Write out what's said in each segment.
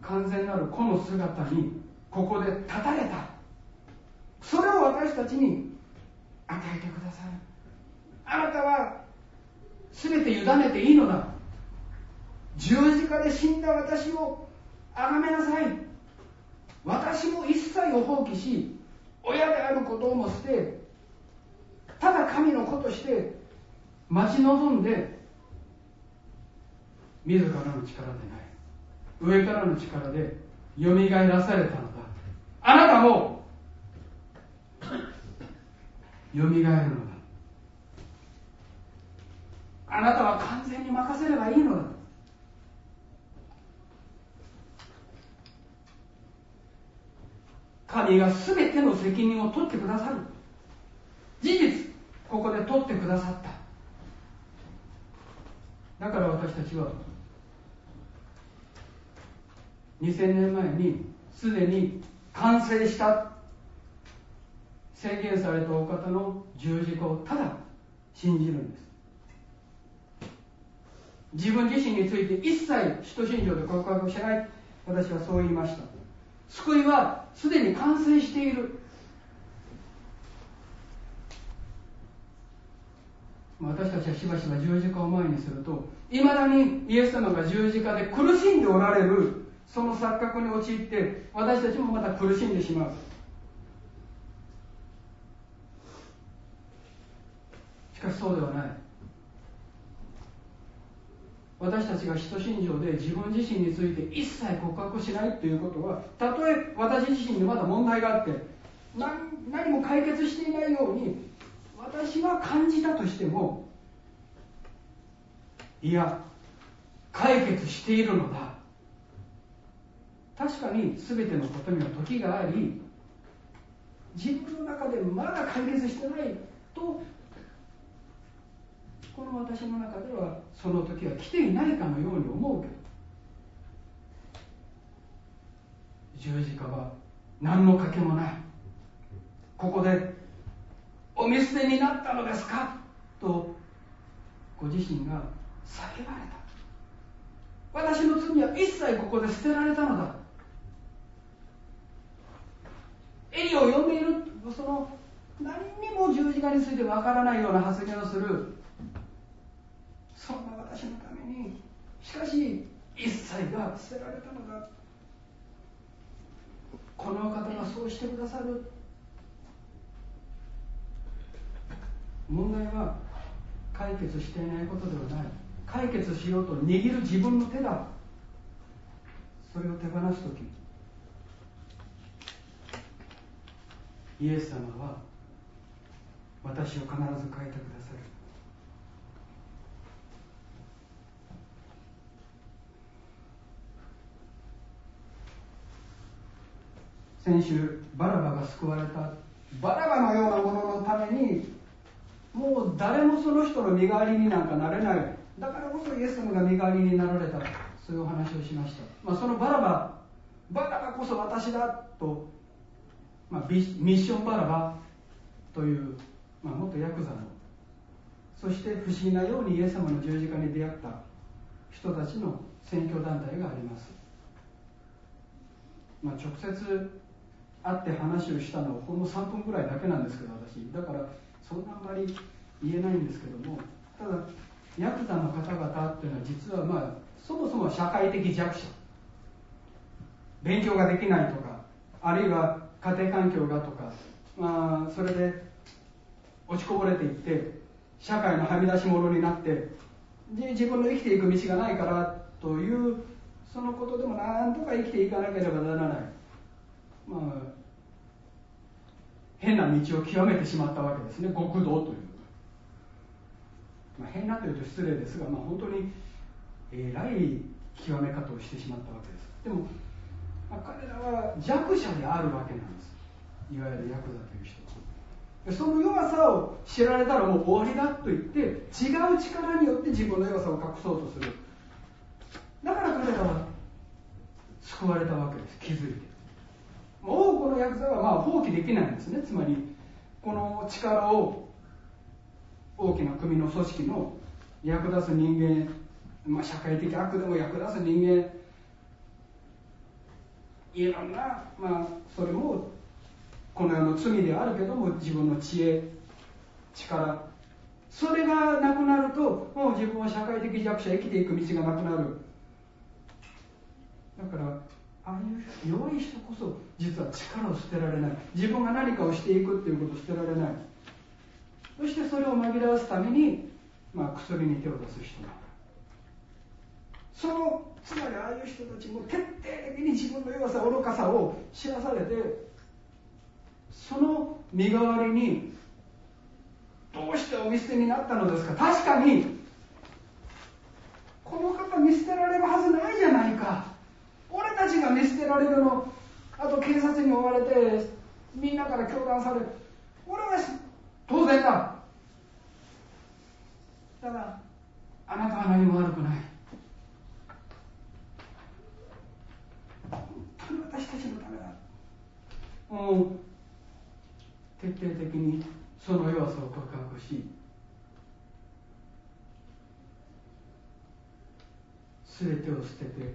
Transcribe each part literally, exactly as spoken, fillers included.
完全なる子の姿にここで立たれた。それを私たちに与えてくださる。あなたは全て委ねていいのだ。十字架で死んだ私を崇めなさい。私も一切を放棄し、親であることをも捨て、ただ神の子として待ち望んで、自らの力でない上からの力でよみがえらされたのだ。あなたもよみがえるのだ。あなたは完全に任せればいいのだ。神が全ての責任を取ってくださる。事実ここで取ってくださった。だから私たちはにせんねんまえにすでに完成した宣言されたお方の十字架をただ信じるんです。自分自身について一切使徒信条で告白しない。私はそう言いました。救いはすでに完成している。私たちはしばしば十字架を前にすると、いまだにイエス様が十字架で苦しんでおられるその錯覚に陥って、私たちもまた苦しんでしまう。しかしそうではない。私たちが使徒信条で自分自身について一切告白しないということは、たとえ私自身にまだ問題があって何、何も解決していないように私は感じたとしても、いや解決しているのだ。確かに全てのことには時があり、自分の中でまだ解決してないと、この私の中ではその時は来ていないかのように思うけど、十字架は何の賭けもない。ここでお見捨てになったのですかとご自身が叫ばれた。私の罪は一切ここで捨てられたのだ。エリを呼んでいる、その何にも十字架についてわからないような発言をする、そんな私のためにしかし一切が捨てられたのだ。この方がそうしてくださる。問題は解決していないことではない。解決しようと握る自分の手だ。それを手放すとき、イエス様は私を必ず変えてくださる。先週バラバが救われた。バラバのようなもののためにもう誰もその人の身代わりになんかなれない。だからこそイエス様が身代わりになられた。そういうお話をしました。まあ、そのバラババラバこそ私だと、まあ、ミッションバラバという、まあ、元ヤクザの、そして不思議なようにイエス様の十字架に出会った人たちの宣教団体があります。まあ、直接会って話をしたのはほんのさんぷんぐらいだけなんですけど、私だからそんなあんまり言えないんですけども、ただヤクザの方々っていうのは実は、まあ、そもそも社会的弱者、勉強ができないとか、あるいは家庭環境がとか、まあ、それで落ちこぼれていって社会のはみ出し者になって、で自分の生きていく道がないからというそのことでもなんとか生きていかなければならない、まあ、変な道を極めてしまったわけですね。極道という、まあ、変なというと失礼ですが、まあ、本当にえらい極め方をしてしまったわけです。でも、まあ、彼らは弱者であるわけなんです。いわゆるヤクザという人は。その弱さを知られたらもう終わりだと言って、違う力によって自分の弱さを隠そうとする。だから彼らは救われたわけです。気づいて。もうこのヤクザはまあ放棄できないんですね。つまりこの力を大きな組の組織の役立つ人間、まあ、社会的悪でも役立つ人間、 いろんな、まあ、それもこの世の罪であるけども自分の知恵、力、それがなくなるともう自分は社会的弱者、生きていく道がなくなる。だからああいう弱い人こそ実は力を捨てられない、自分が何かをしていくっていうことを捨てられない。そしてそれを紛らわすために、まあ、薬に手を出す人がそのつまりああいう人たちも徹底的に自分の弱さ、愚かさを知らされて、その身代わりにどうしてお見捨てになったのですか。確かにこの方見捨てられるはずないじゃないか、俺たちが見捨てられるの、あと警察に追われてみんなから糾弾される、俺は当然だ。ただあなたは何も悪くない、本当に私たちのためだ。もう徹底的にその弱さを告白し、全てを捨てて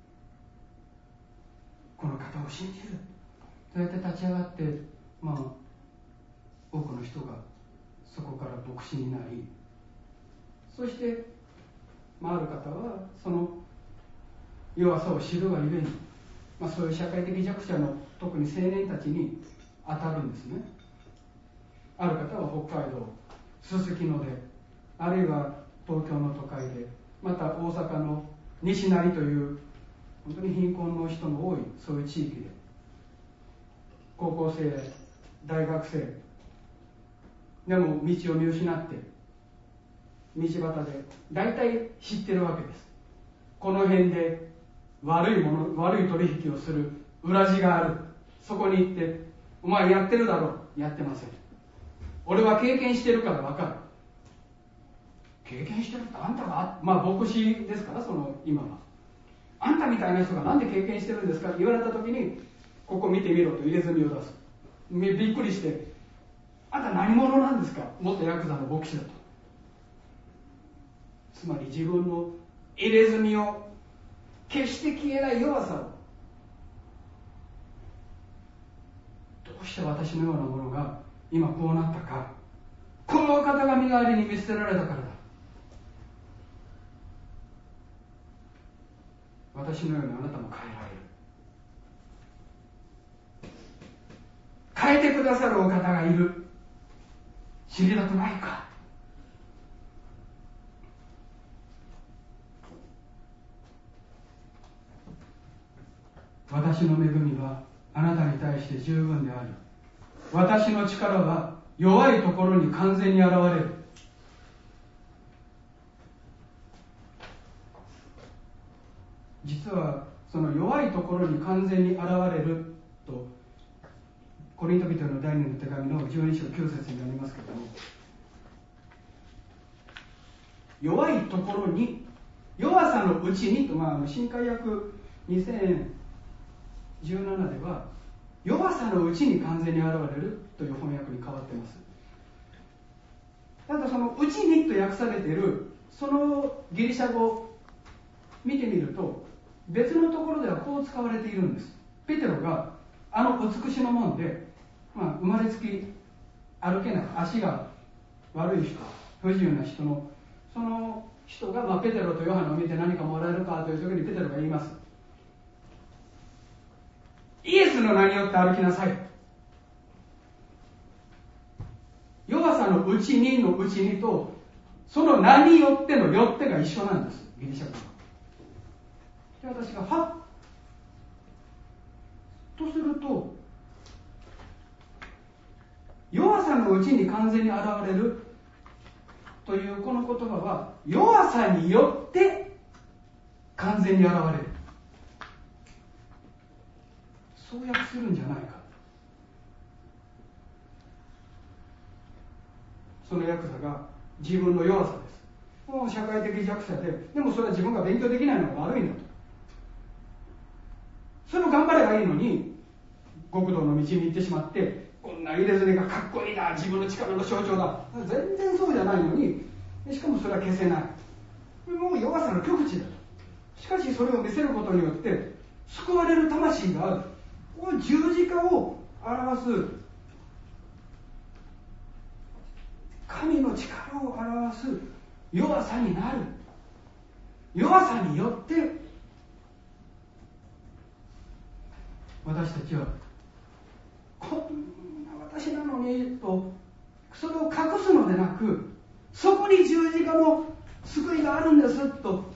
この方を信じる。そうやって立ち上がって、まあ、多くの人がそこから牧師になり、そして、まあ、ある方はその弱さを知るがゆえに、まあ、そういう社会的弱者の特に青年たちに当たるんですね。ある方は北海道すすきので、あるいは東京の都会で、また大阪の西成という本当に貧困の人の多いそういう地域で、高校生、大学生でも道を見失って道端で大体知ってるわけです。この辺で悪いもの、悪い取引をする裏地がある。そこに行って、お前やってるだろう。やってません。俺は経験してるから分かる。経験してるってあんたが、まあ牧師ですから、その今はあんたみたいな人がなんで経験してるんですか言われた時に、ここ見てみろと入れ墨を出す。びっくりして、あんた何者なんですか、元ヤクザの牧師だと。つまり自分の入れ墨を決して消えない弱さを、どうして私のようなものが今こうなったか、この方が身代わりに見捨てられたからだ。私のようにあなたも変えられる。変えてくださるお方がいる。知りたくないか。私の恵みはあなたに対して十分であり、私の力は弱いところに完全に現れる。実はその弱いところに完全に現れると、コリント人への第二の手紙のじゅうに章きゅう節になりますけれども、弱いところに、弱さのうちにと、まあ、新海訳にせんじゅうななでは弱さのうちに完全に現れるという翻訳に変わっています。ただそのうちにと訳されているそのギリシャ語を見てみると、別のところではこう使われているんです。ペテロがあのお尽くしの門で、まあ、生まれつき歩けない、足が悪い人、不自由な人のその人が、まあ、ペテロとヨハネを見て何かもらえるかという時にペテロが言います。イエスの名によって歩きなさい。弱さのうちにのうちにと、その名によってのよってが一緒なんです、ギリシャ語で。私がはっとすると、弱さのうちに完全に現れるというこの言葉は、弱さによって完全に現れる、そう訳するんじゃないか。そのヤクザが自分の弱さです。もう社会的弱者で、でもそれは自分が勉強できないのが悪いんだと。それを頑張ればいいのに、極道の道に行ってしまって、こんな入れ墨がかっこいいな、自分の力の象徴だ、全然そうじゃないのに、しかもそれは消せない、もう弱さの極致だと。しかしそれを見せることによって救われる魂がある。 この十字架を表す神の力を表す弱さになる。弱さによって私たちはこんな私なのにとそれを隠すのでなく、そこに十字架の救いがあるんですと、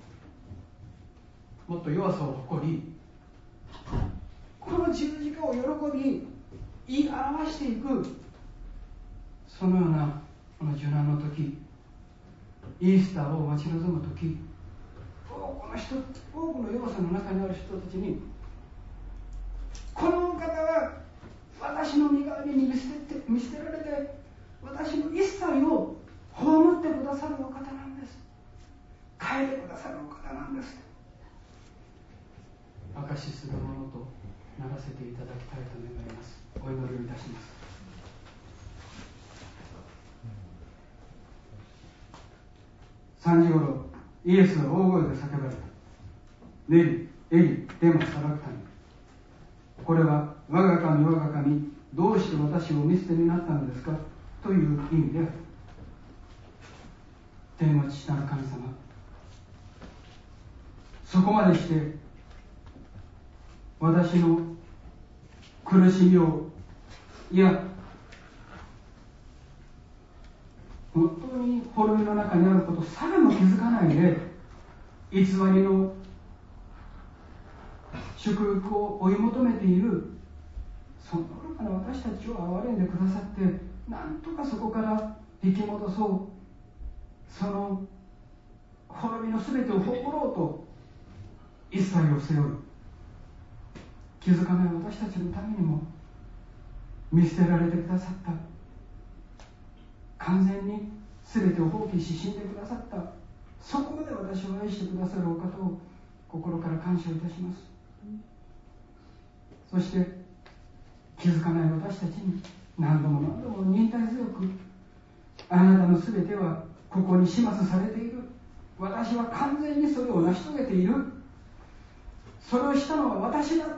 もっと弱さを誇り、この十字架を喜び言い表していく、そのようなこの受難の時、イースターを待ち望む時、多くの人、多くの弱さの中にある人たちに、このお方は私の身代わりに見捨てて見捨てられて、私の一切を葬ってくださるお方なんです、変えてくださるお方なんです、証しするものとならせていただきたいと願います。お祈りをいたします。さんじごろ、イエスは大声で叫ばれた。ネリ、エリ、デマ、サラクタニ。これは我が神、我が神、どうして私を見捨てになったのですかという意味である。天の父なる神様、そこまでして私の苦しみを、いや本当に滅びの中にあることさえも気づかないで、偽りの祝福を追い求めているその愚かな私たちを憐れんでくださって、なんとかそこから引き戻そう、その滅びのすべてを誇ろうと一切を背負う、気づかない私たちのためにも見捨てられてくださった、完全に全てを放棄し死んでくださった、そこまで私を愛してくださるお方を心から感謝いたします。そして気づかない私たちに何度も何度も忍耐強く、あなたの全てはここに始末されている、私は完全にそれを成し遂げている、それをしたのは私だ、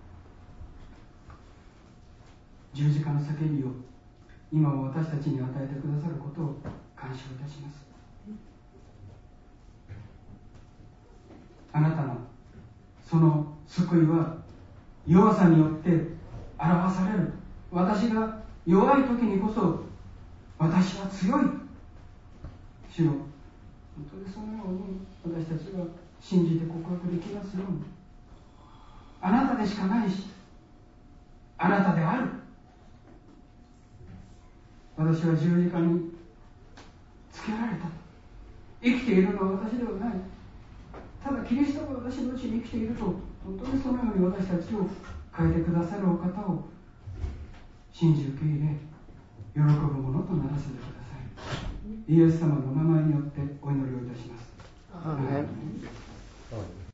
十字架の叫びを今も私たちに与えてくださることを感謝いたします。あなたのその救いは弱さによって表される。私が弱い時にこそ私は強い。主よ、本当にそのように私たちは信じて告白できますように。あなたでしかないし、あなたである。私は十字架につけられた。生きているのは私ではない。ただキリストが私のうちに生きていると、本当にそのように私たちを変えてくださるお方を信じ受け入れ、喜ぶものとならせてください。イエス様のお名前によってお祈りをいたします。アーメン。